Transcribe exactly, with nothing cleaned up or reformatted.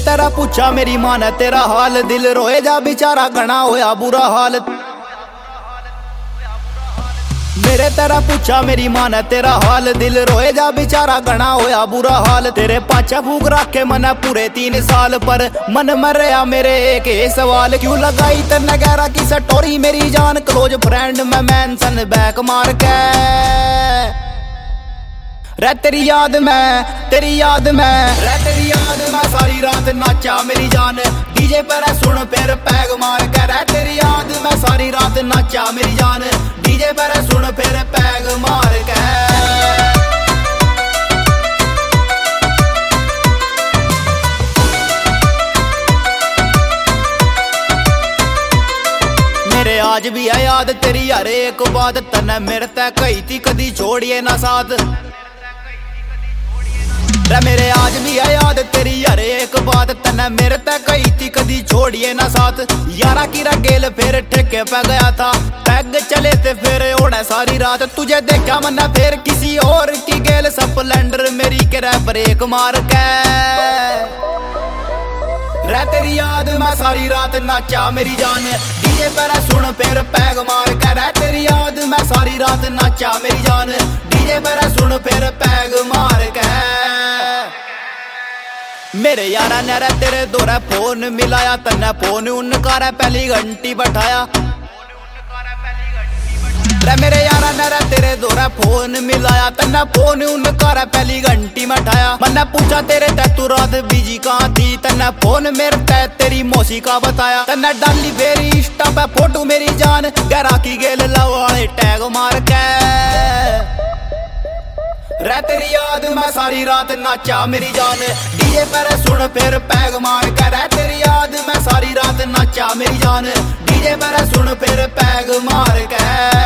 तेरा पूछा मेरी मां ने तेरा हाल, दिल रोए जा बेचारा घना होया बुरा हाल। मेरे तेरा पूछा मेरी मां ने तेरा हाल, दिल रोए जा बेचारा घना होया बुरा हाल। तेरे पाछा फूक रखे मन पूरे तीन साल, पर मन मर रहा मेरे एक ही सवाल, क्यों लगाई तेने गहरा की स्टोरी मेरी जान। क्लोज फ्रेंड में मेंशन बैक मार के रे तेरी याद में, तेरी याद में, रे तेरी याद में सारी रात नाचा मेरी जान। डीजे पर सुन फिर पैग मार के, रे तेरी याद में सारी रात नाचा मेरी जान। डीजे पर सुन फिर पैग मार के। मेरे आज भी है याद तेरी हर एक बात, तने मेरे तय कही थी कदी छोड़िए ना साथ। रे मेरे आज भी है याद तेरी हर एक बात, तने मेरे तय कही थी कदी छोड़िए ना साथ। यारा की रगेल फिर ठेके पे गया था, पैग चले थे फिर ओढ़े सारी रात। तुझे देखा मना फिर किसी और की गेल, स्प्लेंडर मेरी के रे ब्रेक मार के। रे तेरी याद में सारी रात नाचा मेरी जान। डीजे पर सुन फिर पैग मार के, रे तेरी याद में सारी रात नाचा मेरी जान। डीजे पर सुन फिर पैग मार के। मेरे यारा ने रे तेरे दोरा फोन मिलाया, तन्ने फोन उनका रे पहली घंटी बैठाया। रे मेरे यारा ने रे तेरे दोरा फोन मिलाया, तन्ने फोन उनका रे पहली घंटी में उठाया। मैंने पूछा तेरे तै तू रात बिजी कहाँ थी, तन्ने फोन मेरे तै तेरी मौसी का बताया। तन्ने डाली फेरी इंस्टा पे फोटो मेरी जान, गहरा की गेल लवाले टैग मार के। रे तेरी याद में सारी रात नाचा मेरी जान। डीजे पर सुन फिर पैग मार के, रे तेरी याद में सारी रात नाचा मेरी जान। डीजे पर सुन फिर पैग मार के।